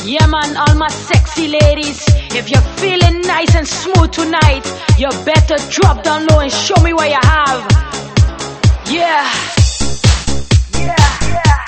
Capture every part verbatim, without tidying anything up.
Yeah man, all my sexy ladies, if you're feeling nice and smooth tonight, you better drop down low and show me what you have. Yeah. Yeah, yeah.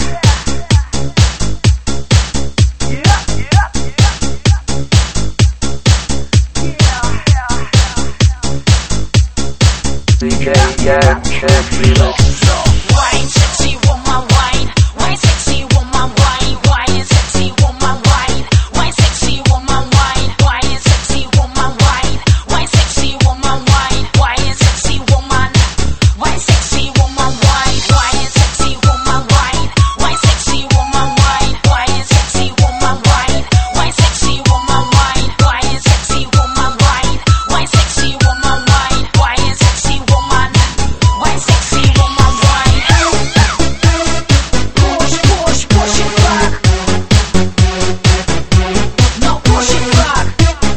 D J, yeah, check me out. Wine, sexy woman, wine. Wine, sexy woman, wine. Wine, sexy woman, wine. Wine, sexy woman, wine. Wine, sexy woman, wine. Wine, sexy woman, wine. Wine, sexy woman. Wine, sexy woman, wine. Wine, sexy woman, wine. Wine, sexy woman, wine. Wine, sexy woman, wine. Wine, sexy woman, wine. Wine, sexy woman, wine. Wine, sexy woman, wine. Wine, sexy woman. Wine, sexy woman, wine. Push, push, push it back. Now push it back.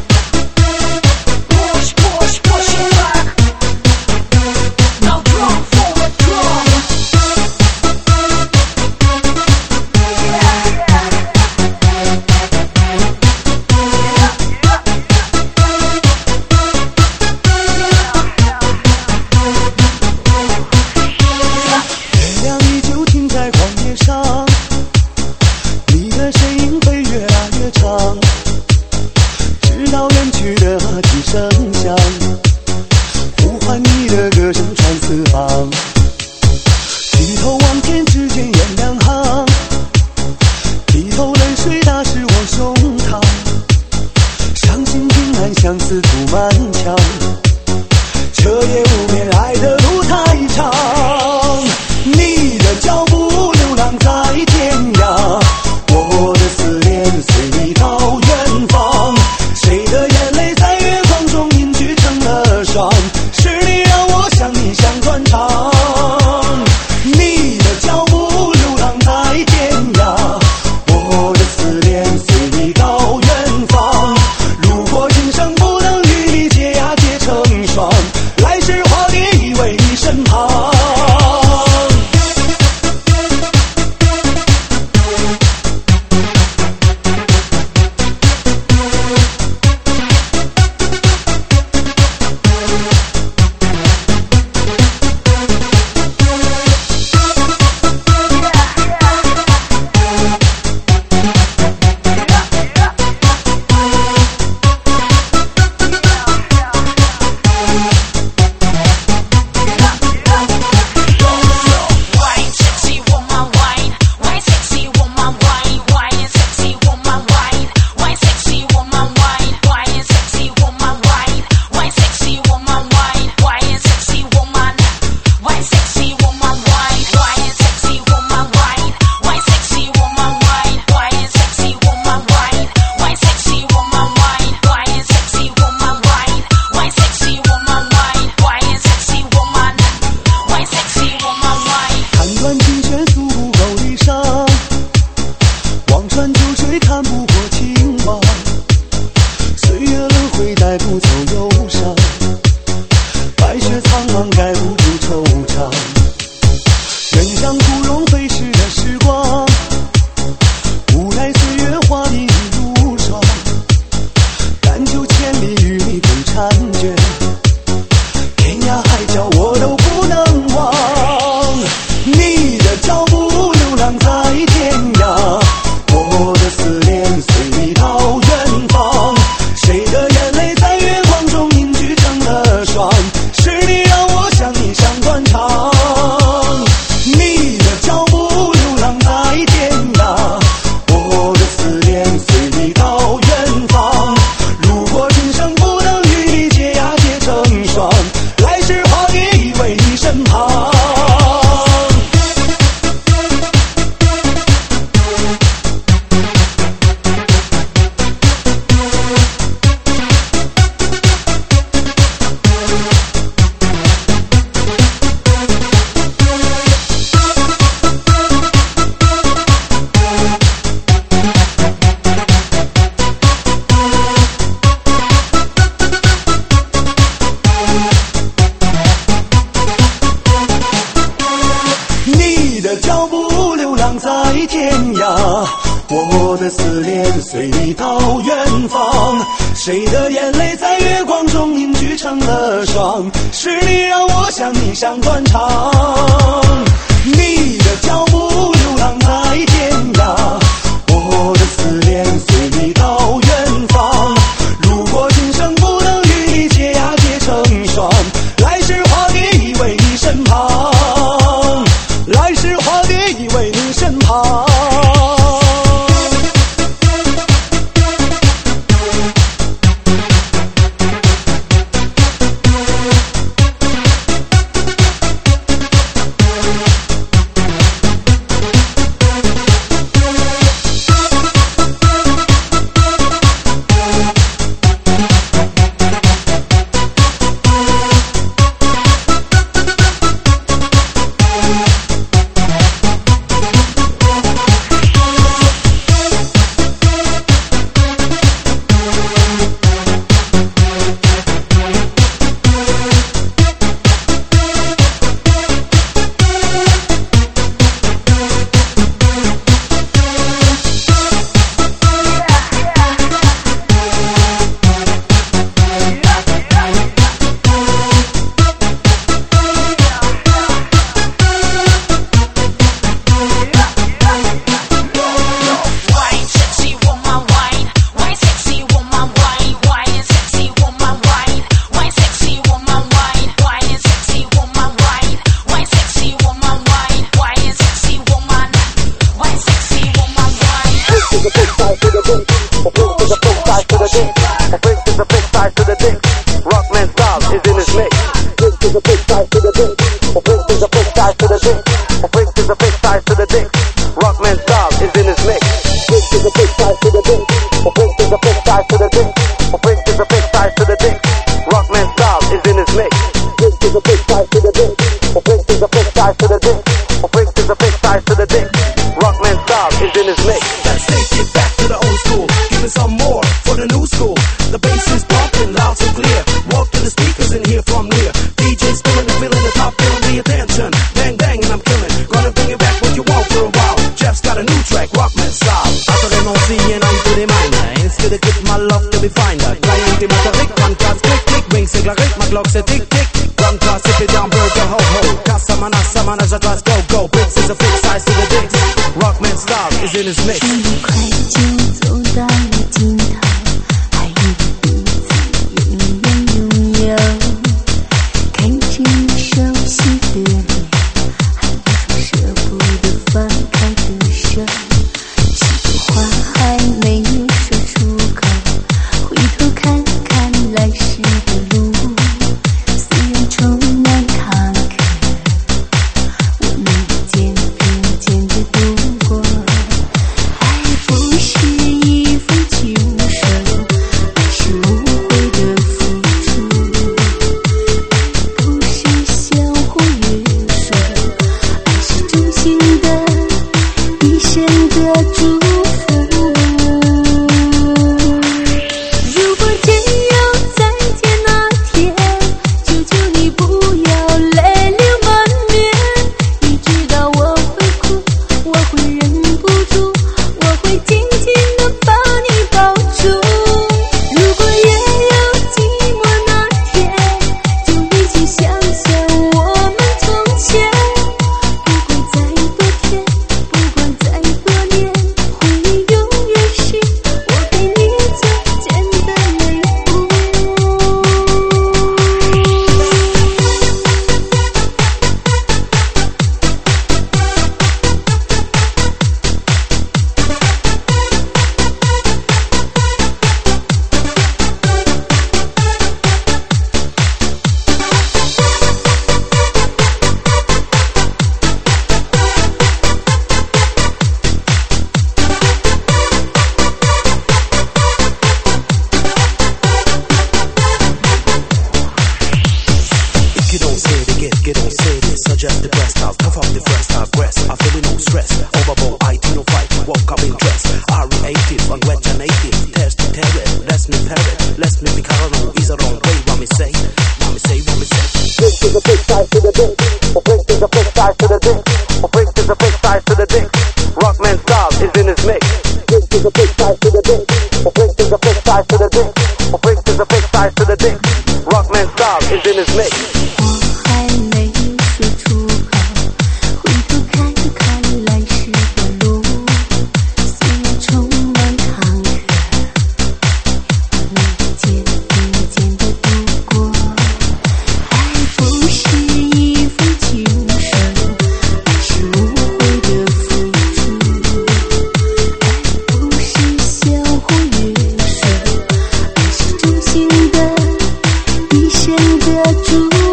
Push, push, push it back. Now drum forward, drum. 月亮依旧停在旷野上，你的身影被越拉越长，直到远去的马蹄声响，呼唤你的歌声传四方。低头望天，只见雁两行，低头泪水打湿我胸膛，伤心平安相思涂满墙，彻夜无眠，爱的路太长。你的脚步流浪在天涯，我的思念随你到远方。谁的眼泪在月光中凝聚成了霜？是你让我想你像断肠。你的脚步流浪在天涯，我的思念随你到远方。如果今生不能与你结呀结成双，来世化蝶依偎你身旁。 Wine, sexy woman, wine. Wine, sexy woman, wine. Wine, sexy woman, wine. Wine, sexy woman, wine. Wine, sexy woman, wine. Wine, sexy woman, wine. Wine, sexy woman. Wine, sexy woman, wine. Wine, sexy woman, wine. Wine, sexy woman, wine. Wine, sexy woman, wine. Wine, sexy woman, wine. Wine, sexy woman, wine. Wine, sexy woman, wine. Wine, sexy woman. Wine, sexy woman, wine. 看断琴弦诉不够离殇，望穿秋水看不破情网。岁月轮回带不走忧伤，白雪苍茫盖不住惆怅。愿让枯荣飞逝的时光，无奈岁月化你如霜。但求千里与你共婵娟，天涯海角我都不能忘。你的脚步流浪在天涯，我的思念随你到远方。谁的眼泪在月光中凝聚成了霜？是你让我想你像断肠。你的脚步流浪在天涯，我的思念随你到远方。如果今生不能与你结呀结成双，来世化蝶依偎你身旁。你的脚步流浪在天涯， 我的思念随你到远方，谁的眼泪在月光中凝聚成了霜？是你让我想你像断肠，你的脚步流浪在天涯，我的思念随你到远方。如果今生不能与你结呀结成双，来世化蝶依偎你身旁，来世化蝶依偎你身旁。 Rockman style is in his mix. is a big size to the dick. Well, Prince is a big size to the dick. Well, Prince is a big size to the dick. Rockman style is in his mix. 我还没说出口，回头看看来时的路，虽然充满坎坷，一渐一渐的度过。爱不是一封情书，而是无悔的付出。爱不是笑或约束，而是真心的一生的祝福。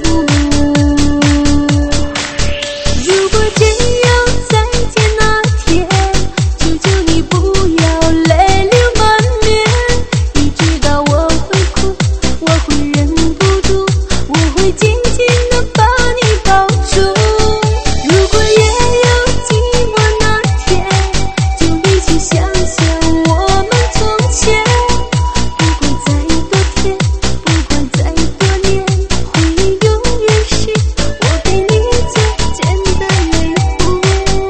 如果真有再见那天，求求你不要泪流满面。你知道我会哭，我会忍不住，我会紧紧地把你抱住。如果也有寂寞那天，就一起想想我们从前。不管再多天，不管再多年，回忆永远是我给你最简单的礼物。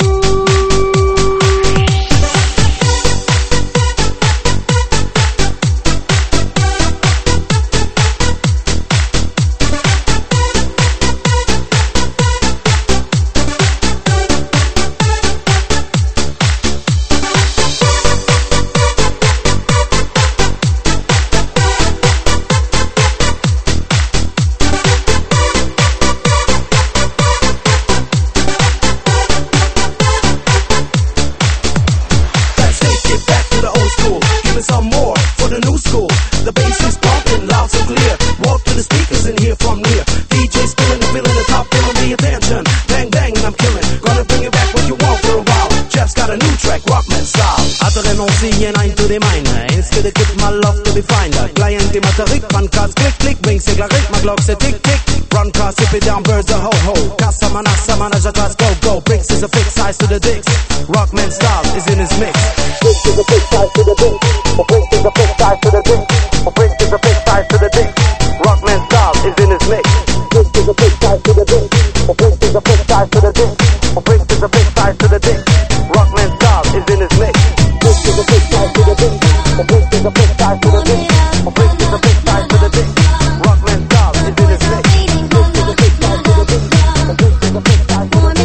Let's take it back to the old school. Give it some more for the new school. The bass is pumping loud so clear. Walk to the speakers and hear from near. D J spilling the feeling the top, feeling the attention. Bang bang and I'm killing. Gonna bring it back what you want for a while. Jeff's got a new track, Rockman style. Adrenalin ein to the mine. Instead of get my love to be fine. Client in Materik, pancas click click. Wing seglarik, my Glock say tick tick. Run car, sip it down, birds a ho ho. Kasamana, samana, jatas go go. Bricks is a fixed size to the dicks. Rockman style is in his mix. Prince is a big size to the dick. Well, Prince is a big size to the dick. Well, Prince is a big size to the dick. Rockman style is in his mix. Prince is a big size to the dick. Well, Prince is a big size to the dick. Well, Prince is a big size to the dick. Rockman style is in his mix. Prince is a big size to the dick. Well, Prince is a big size to the dick. Well, Prince is a big size to the dick. Rockman style is in his mix. Prince is a big size to the dick. Well, Prince is a big size to the dick.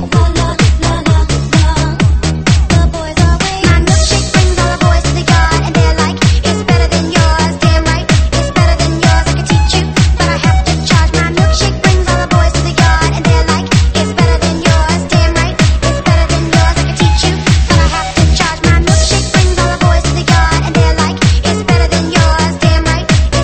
My milkshake brings all the boys to the yard, and they're like, it's better than yours. Damn right, it's better than yours. I could teach you, but I have to charge. My milkshake brings all the boys to the yard, and they're like, it's better than yours. Damn right, it's better than yours. I could teach you, but I have to charge. My milkshake brings all the boys to the yard, and they're like, it's better than yours. Damn right,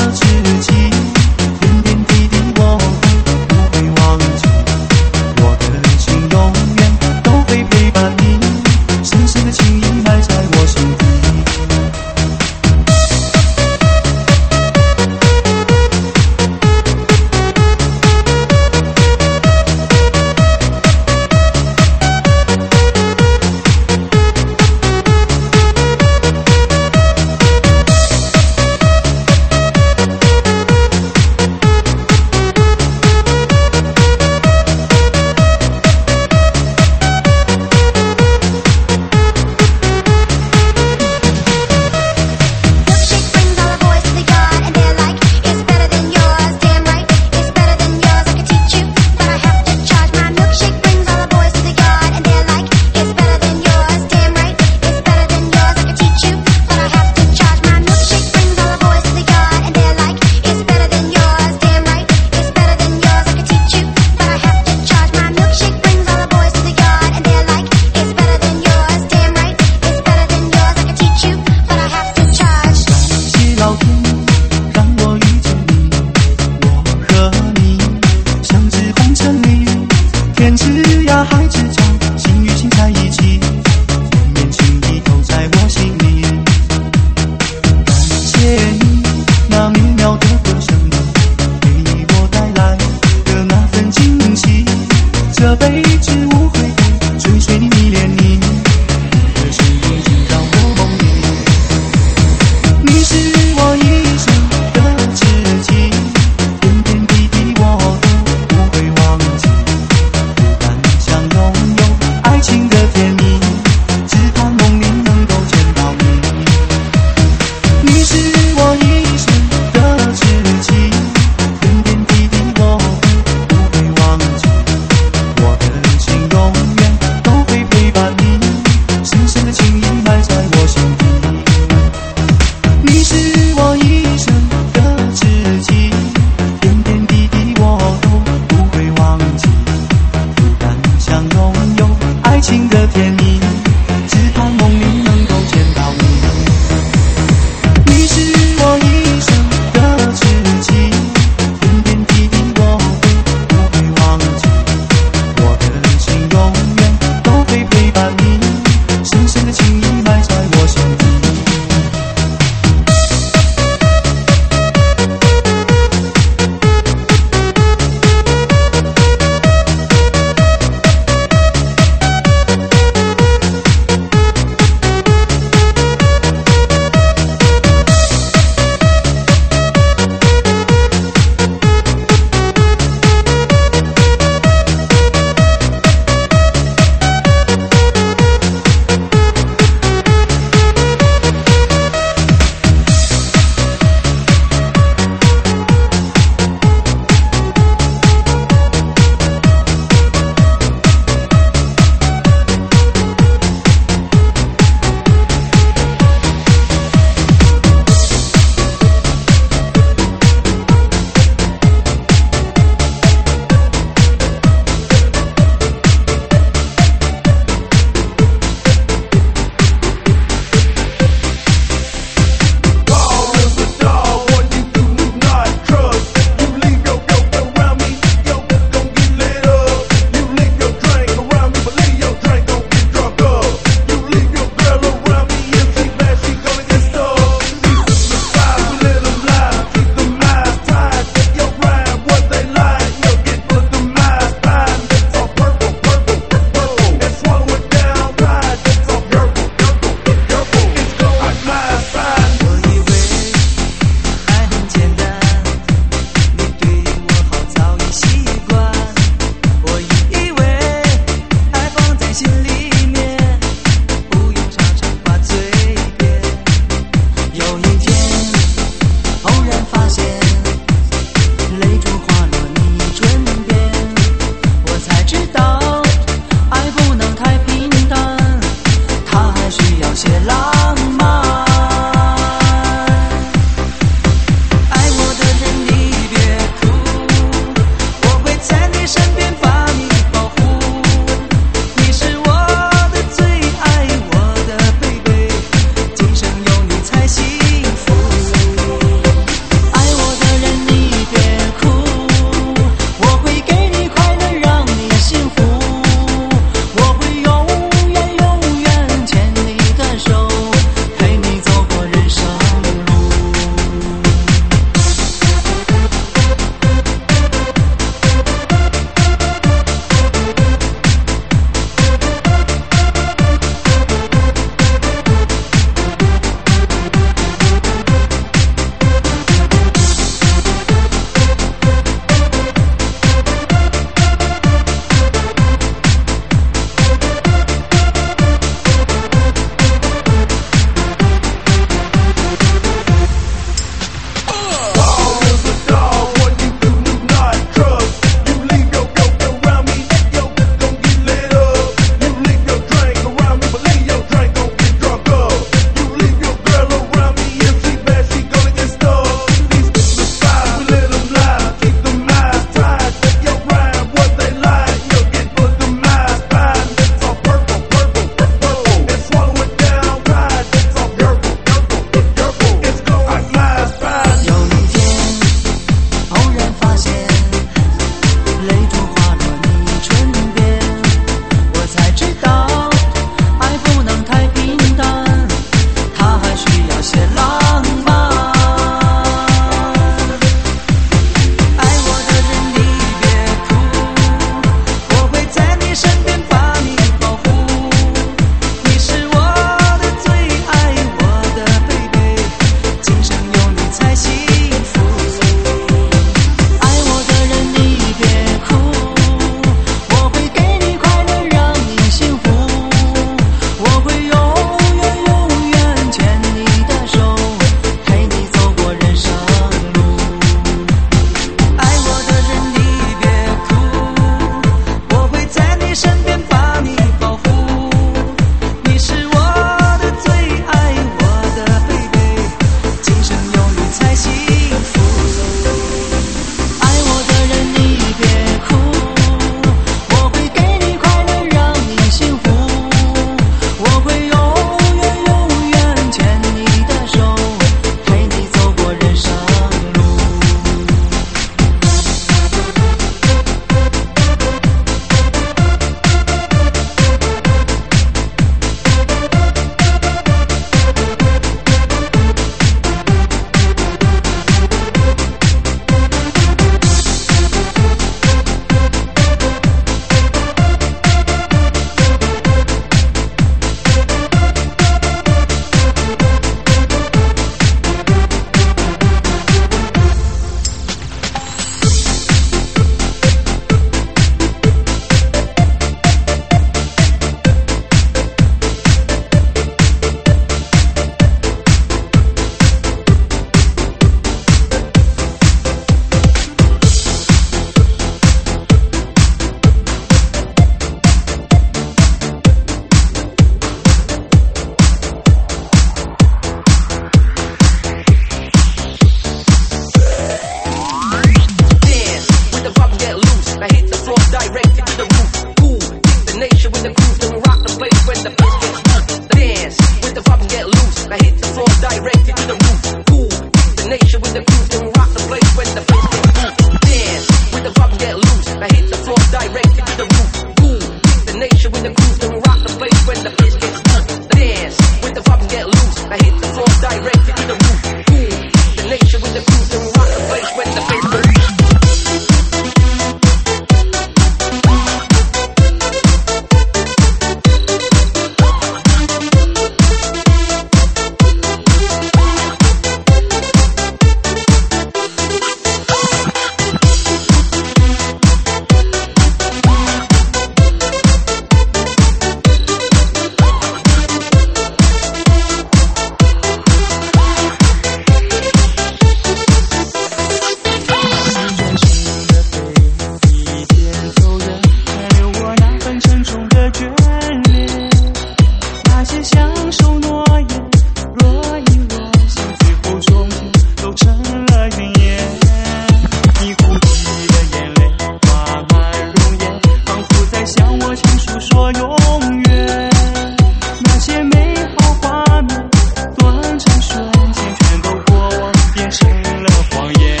些相守诺言，若隐若现，最后终究都成了云烟。你哭泣的眼泪挂满容颜，仿佛在向我倾诉说永远。那些美好画面断成瞬间，全都过往变成了谎言。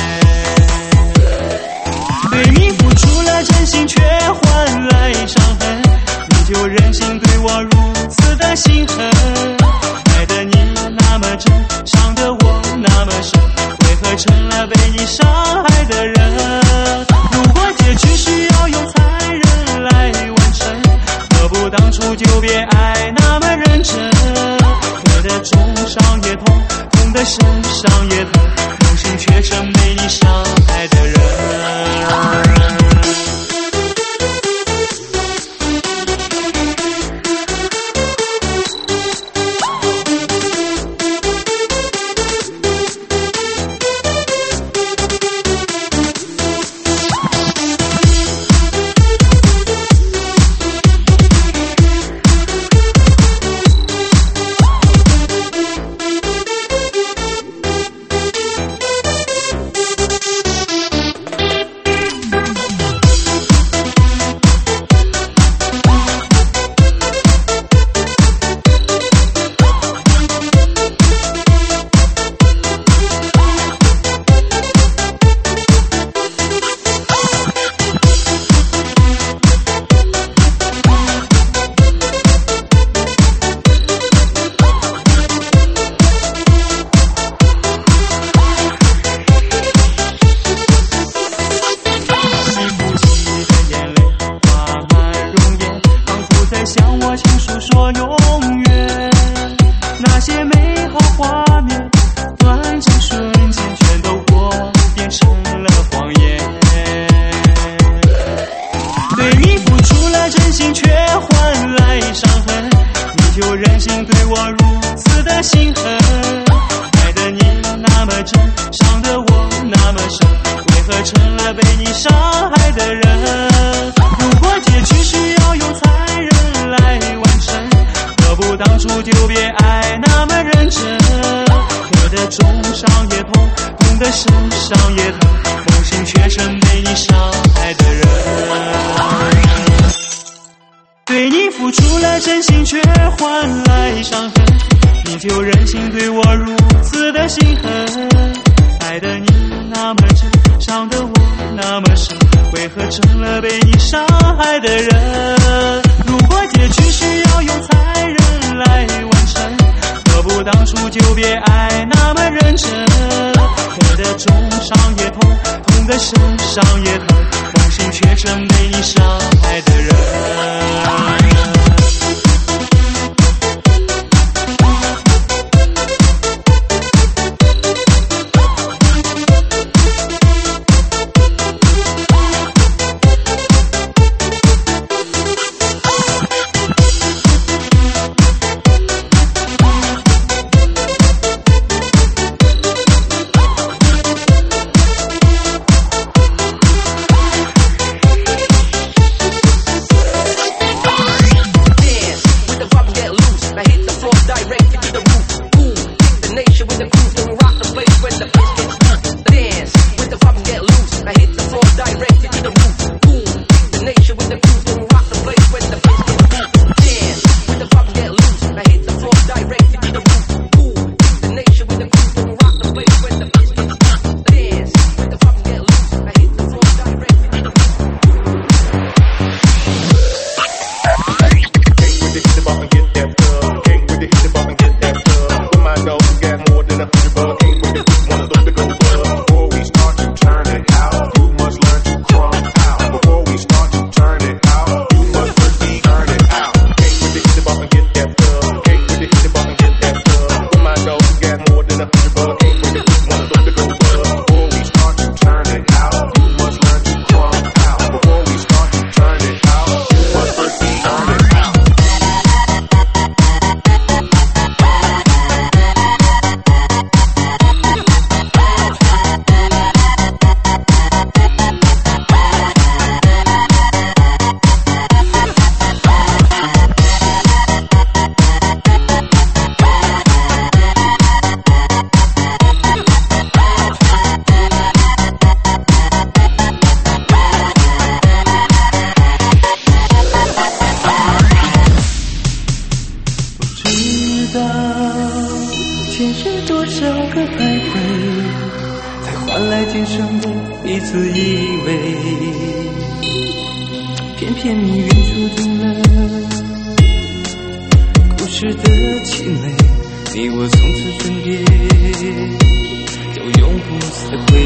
对你付出了真心，却换来伤痕，你就任性对我如此的心狠。爱的你那么真，伤的我那么深，为何成了被你伤害的人？如果结局需要用残忍来完成，何不当初就别爱那么认真？我的重伤也痛，痛的身上也疼，梦醒却成被你伤害的人。 道前世多少个徘徊，才换来今生的一次依偎。偏偏你远注定了故事的凄美，你我从此分别，就永不撕毁。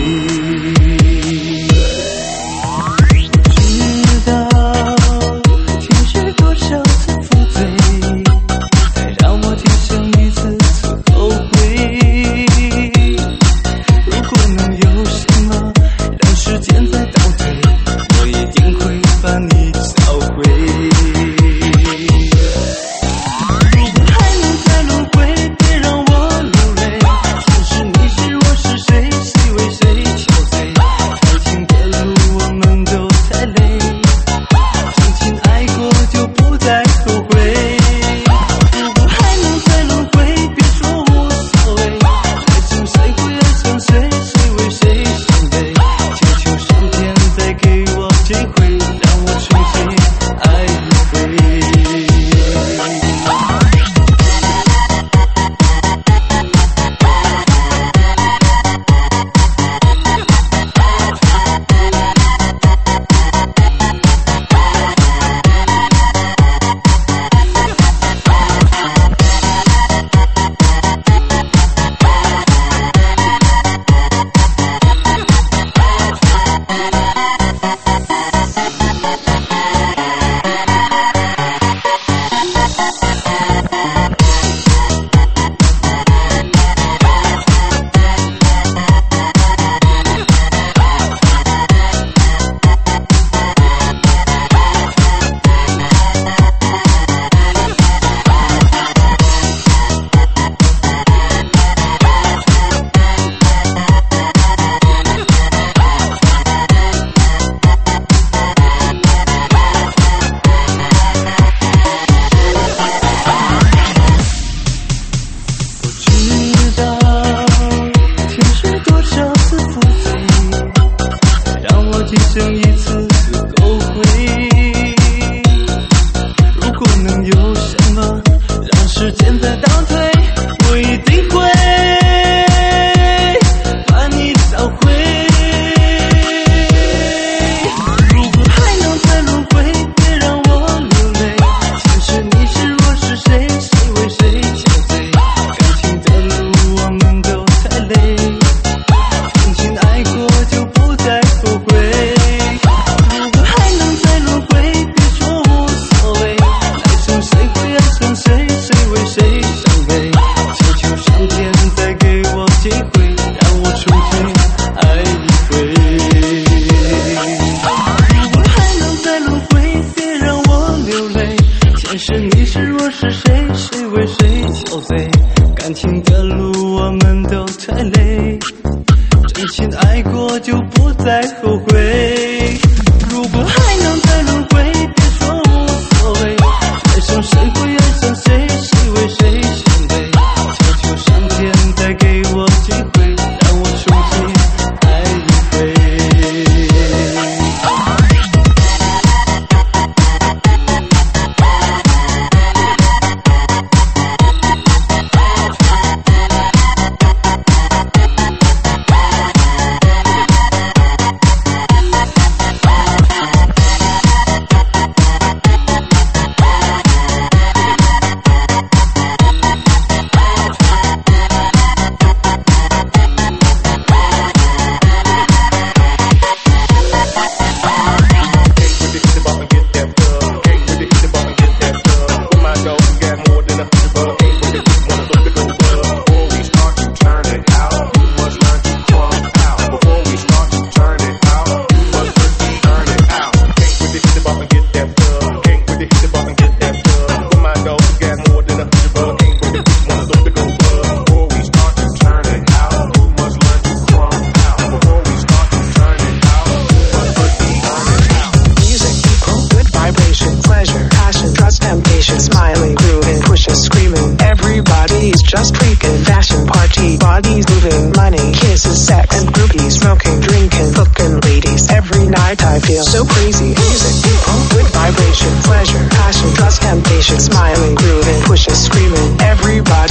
知道前世多少次负罪，才让我今生一次次后悔。如果能有什么让时间再倒退，我一定会把你销毁。I feel so crazy. Music, people, good vibration, pleasure, passion, trust, temptation, smiling, grooving, pushing, screaming, everybody.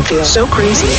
feel so crazy.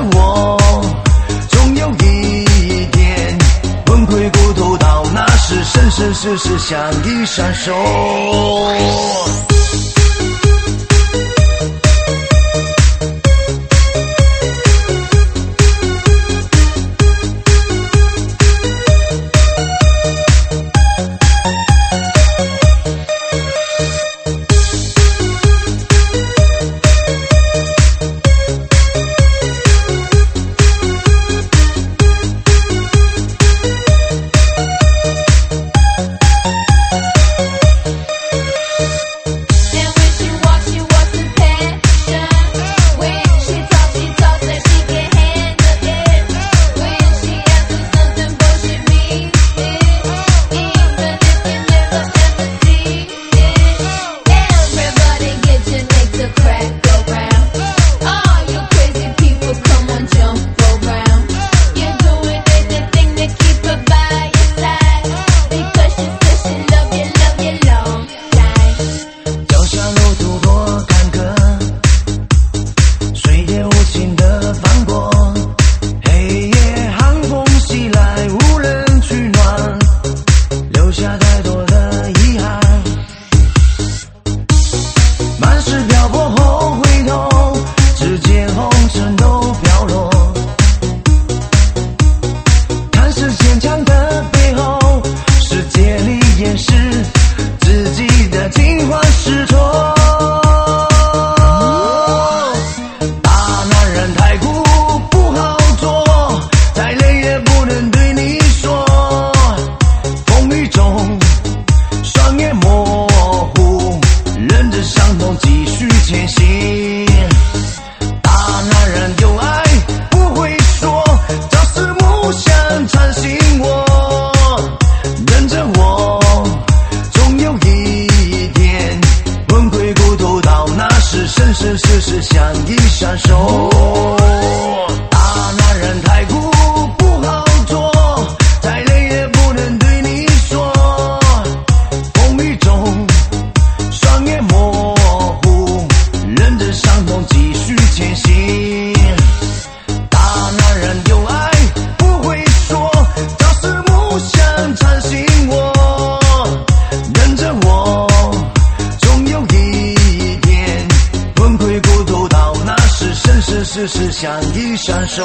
我，总有一天魂归故土，到那时生生世世相依相守。世事相依相守。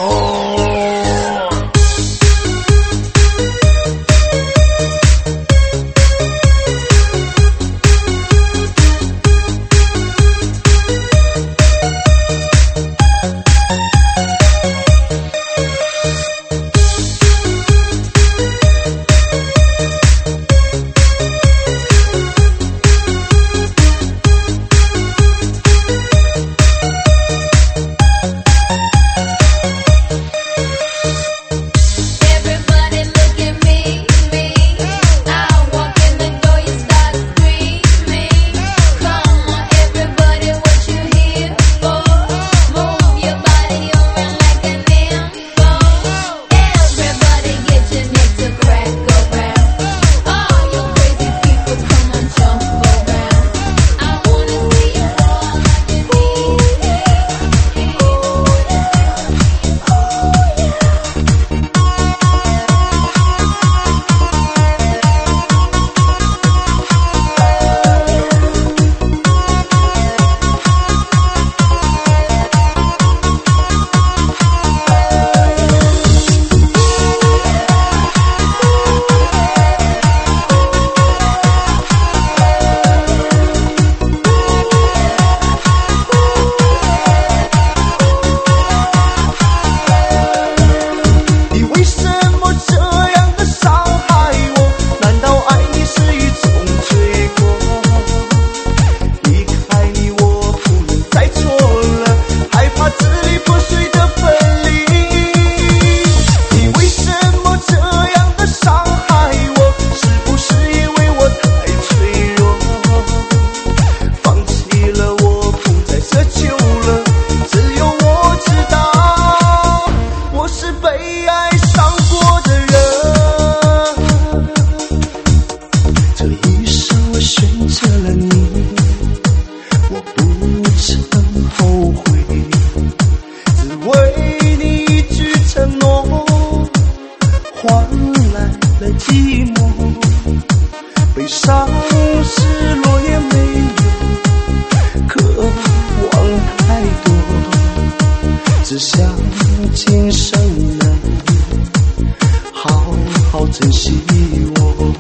寂寞，悲伤失落也没有渴望太多，只想今生能好好珍惜我。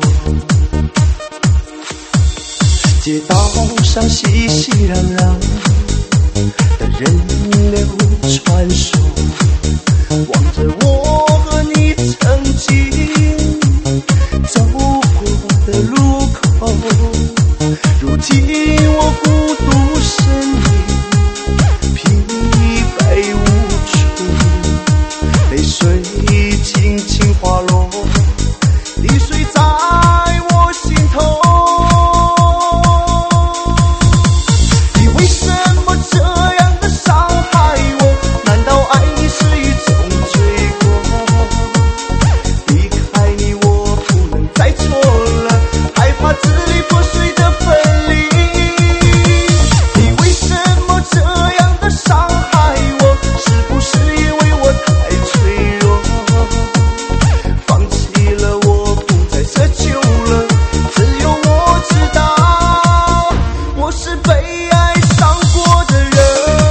街道上熙熙攘攘的人流传说，望着我和你曾经走过的路口，如今我孤独身影，疲惫无处，泪水轻轻滑落，滴水在我心头。你为什么这样的伤害我？难道爱你是一种罪过？离开你我不能再错了，害怕支离破碎的分离。你为什么这样的伤害我？是不是因为我太脆弱？放弃了我不再奢求了，只有我知道我是被爱伤过的人。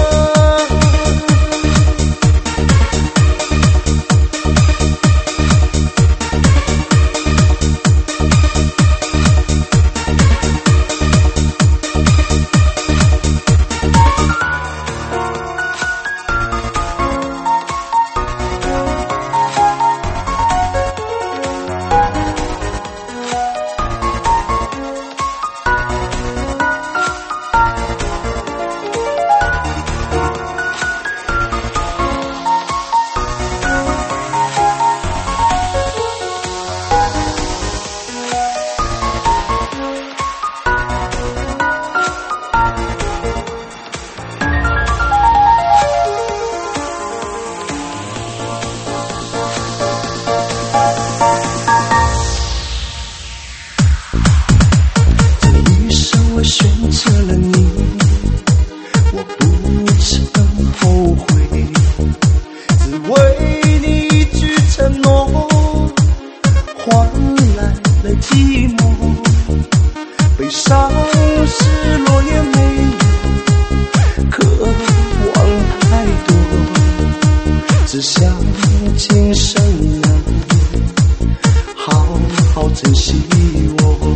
这一生我选择了你，我不曾后悔，只为你一句承诺，换来了寂寞，悲伤失落也没有渴望太多，只想今生能好好珍惜我。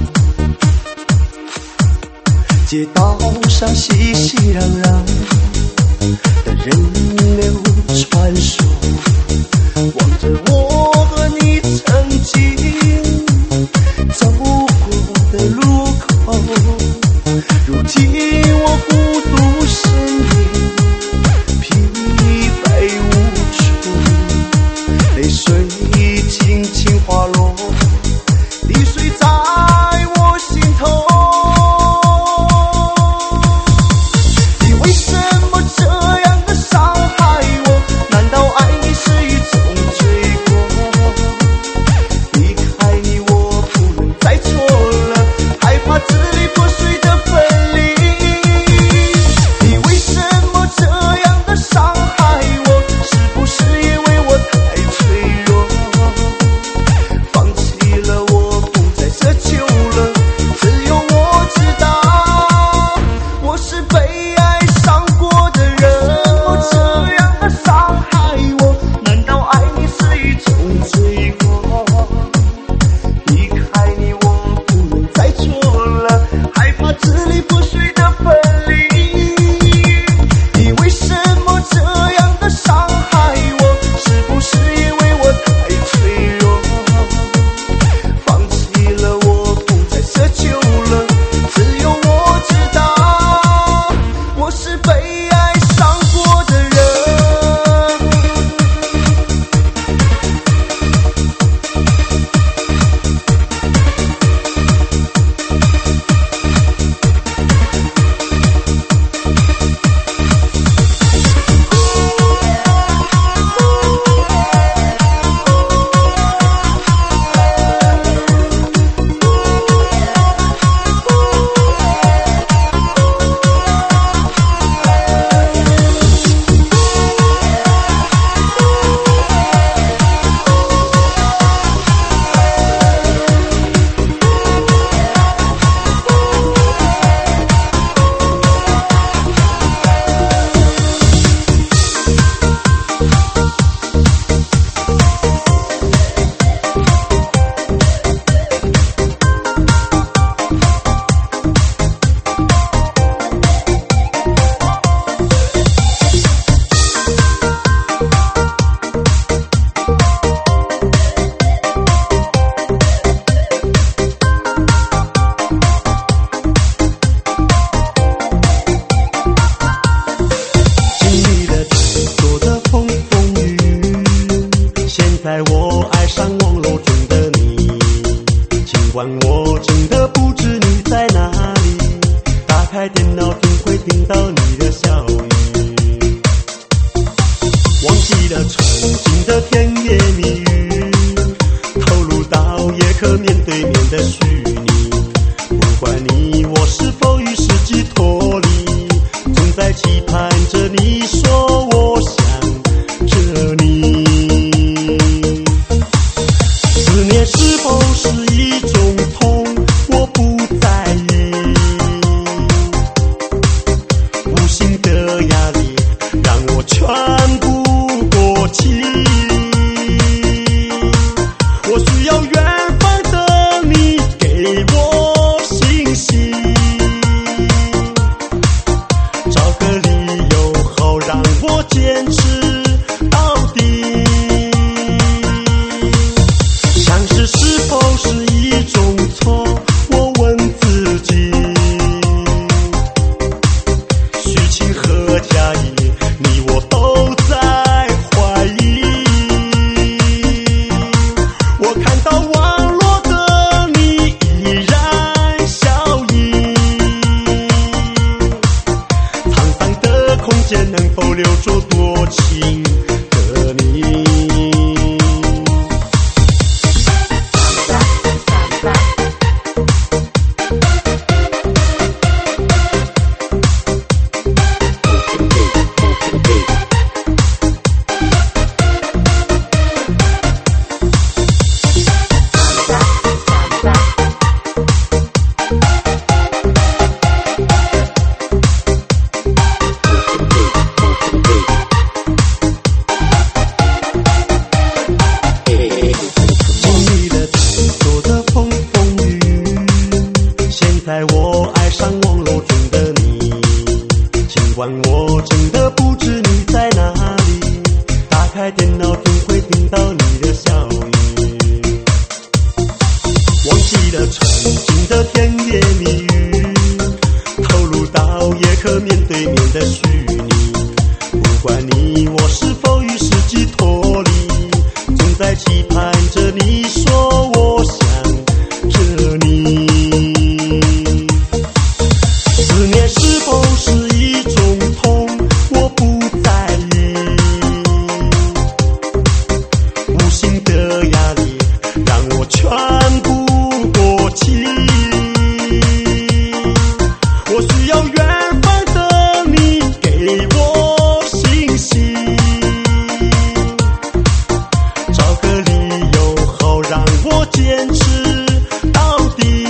街道上熙熙攘攘的人流传说，望着我和你曾经走过的路口，如今我孤独身影，疲惫无处，泪水轻轻滑落，滴水在我心头。你为什么这样的伤害我？难道爱曾经的甜言蜜语，透露到也可面对面的虚拟。不管你我是否与世纪脱离，总在期盼着你说我想着你。思念是否是一种痛，我不在意。无形的压力让我喘不过气，我需要远方的你给我信息，找个理由好让我坚持到底。相识是否是一种错，我问自己。虚情和假意，你我都在怀疑。我看到网络的你依然笑意，沧桑的空间能否留住多情的你？我爱上网络中的你，尽管我真的不知你在哪里，打开电脑总会听到你的笑语。忘记了曾经的甜言蜜语，透露到也可面对面的虚拟。不管你我是否与世纪脱离，总在期盼着你说我想着你。思念是否是一种痛，我不在意。无形的压力让我喘不过气，我需要远方的你给我信息，找个理由好让我坚持到底。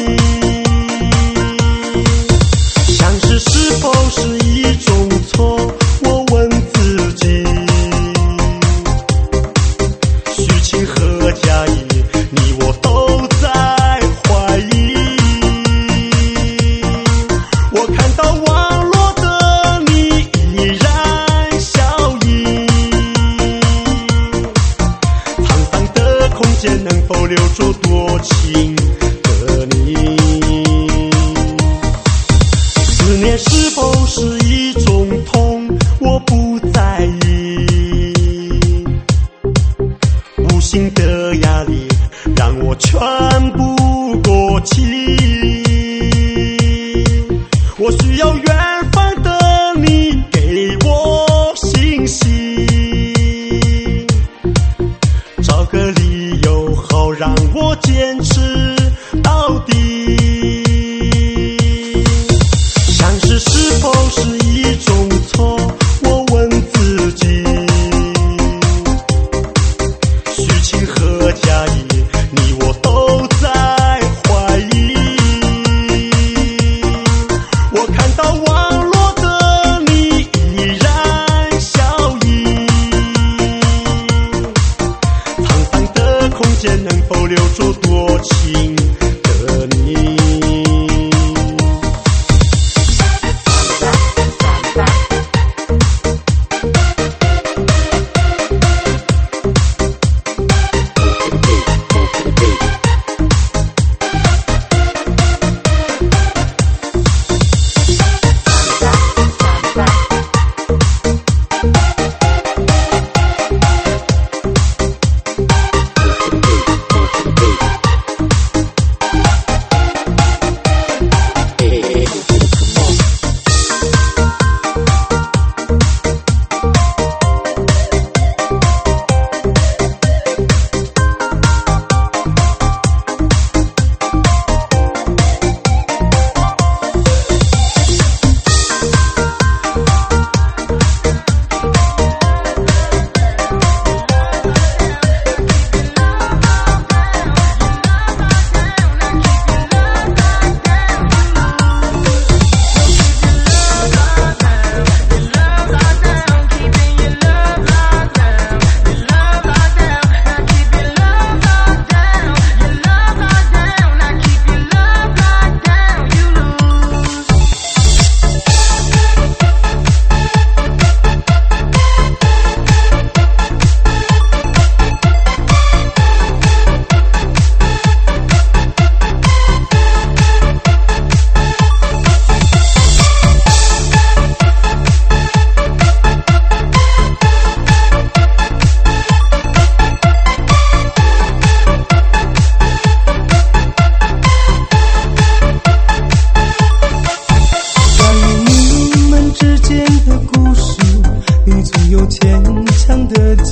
相识是否是一种错，我问自己。虚情和假意，你我都在怀疑。我看到网络的你依然笑意，沧桑的空间能否留住多情的你？思念是否是一种痛，我不在意。无形的压力让我喘不过气，我需要远方的你给我信息，找个理由好让我坚持到底。相识是否是一种错，我问自己。虚情和假意，你我都在怀疑。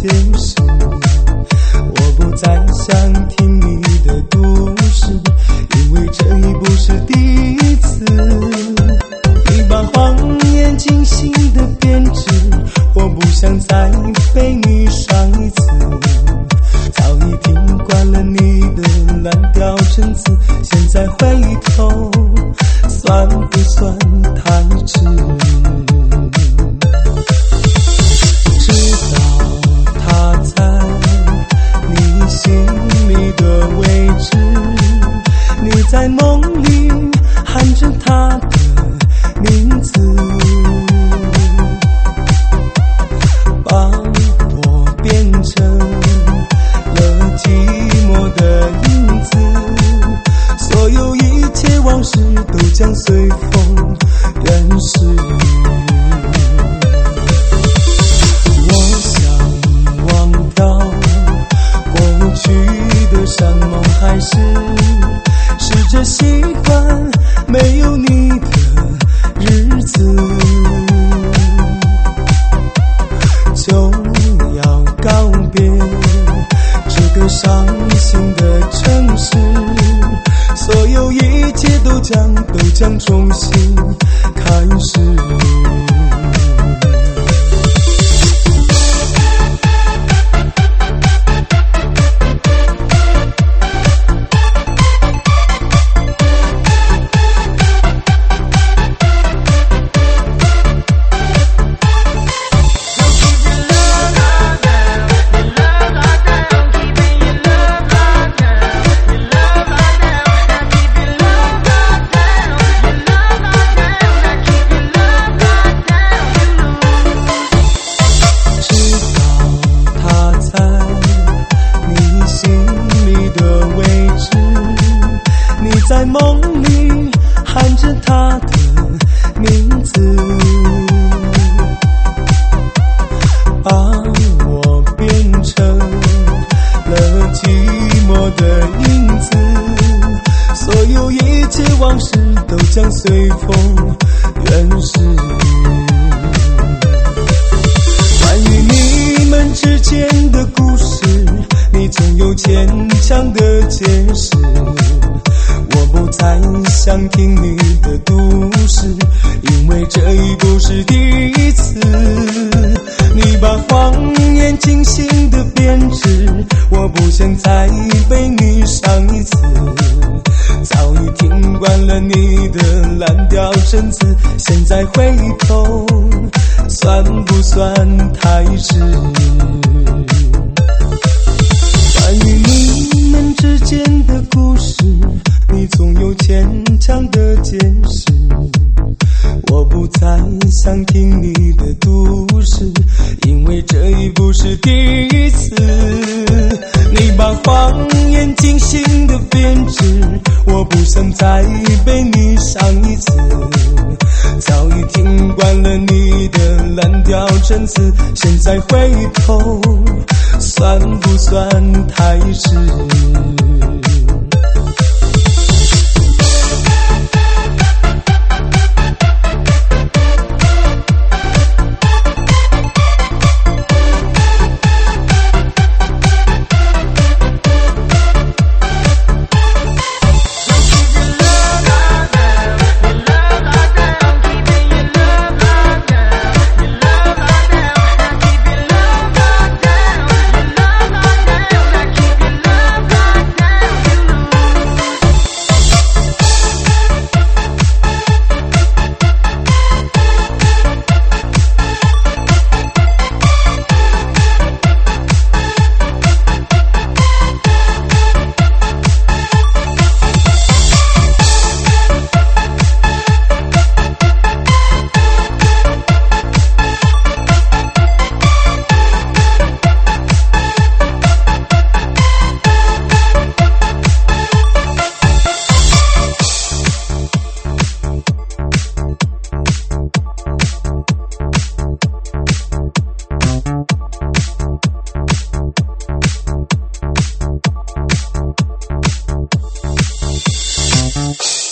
解释，我不再想听你的故事，因为这已不是第一次。你把谎言精心的编织，我不想再被你伤一次。早已听惯了你的蓝调陈词，现在回头算不算太迟？知道他在你心里的位置，你在梦里喊着他的名字，把我变成了寂寞的影子，所有一切往事都将随风远逝。我想忘掉过去的山盟海誓，试着习惯没有你的日子，就要告别这个伤心的城市，所有一切都将都将重新开始。在梦里喊着他的名字，把我变成了寂寞的影子，所有一切往事都将随风远逝。关于你们之间的故事，你总有牵强的解释，我不再想听你的故事，因为这已不是第一次。你把谎言精心的编织，我不想再被你伤一次。早已听惯了你的蓝调陈词，现在回头算不算太迟？关于你们之间的故事，你总有牵强的解释，我不再想听你的故事，因为这已不是第一次。你把谎言精心的编织，我不想再被你伤一次。早已听惯了你的蓝调陈词，现在回头算不算太迟？ We'll be right back.